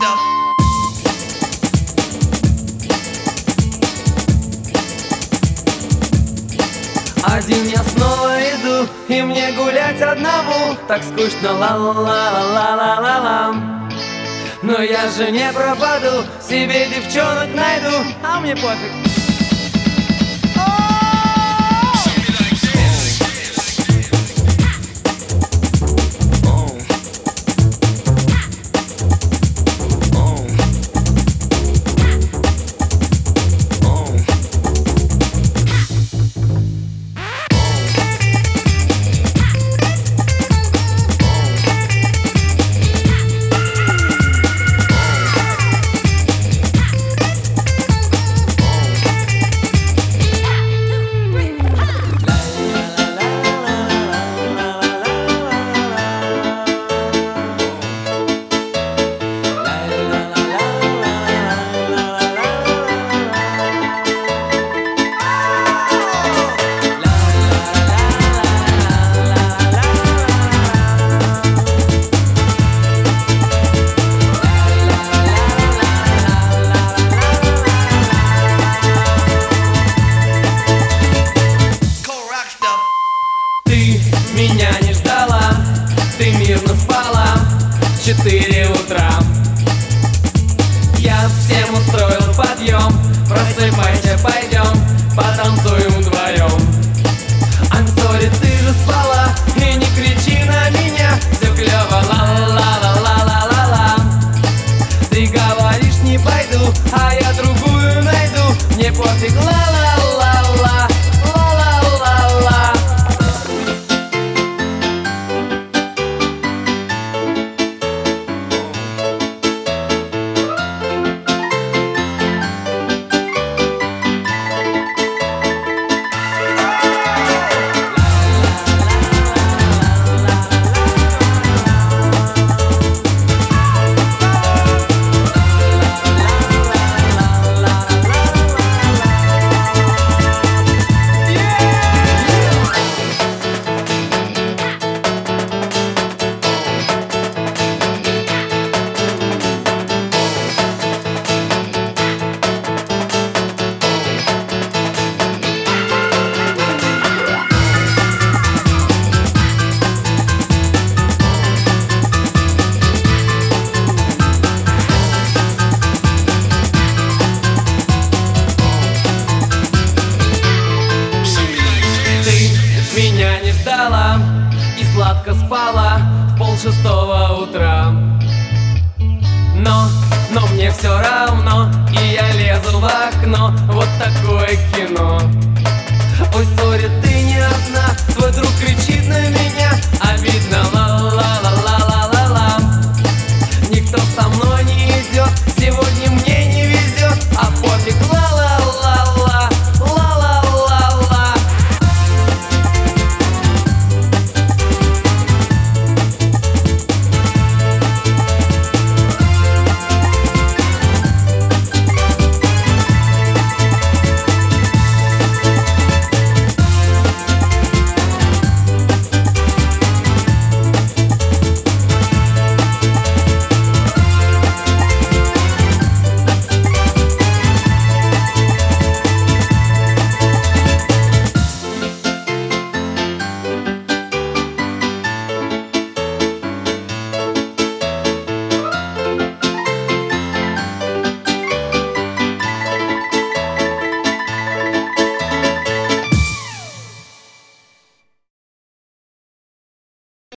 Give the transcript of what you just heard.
stuff. Один я снова иду, и мне гулять одному так скучно, ла-ла-ла-ла-ла-ла-ла. Но я же не пропаду, себе девчонок найду, а мне пофиг. Меня не ждала, ты мирно спала в 4 утра. Я всем устроил подъем, просыпайся, пойдем, потанцуем вдвоем. I'm sorry, ты же спала, и не кричи на меня, все клево, ла-ла-ла-ла-ла-ла-ла. Ты говоришь, не пойду, а я другую найду, мне пофиг, ла-ла-ла-ла. Меня не ждала и сладко спала в 5:30 утра. Но мне все равно, и я лезу в окно, вот такое кино.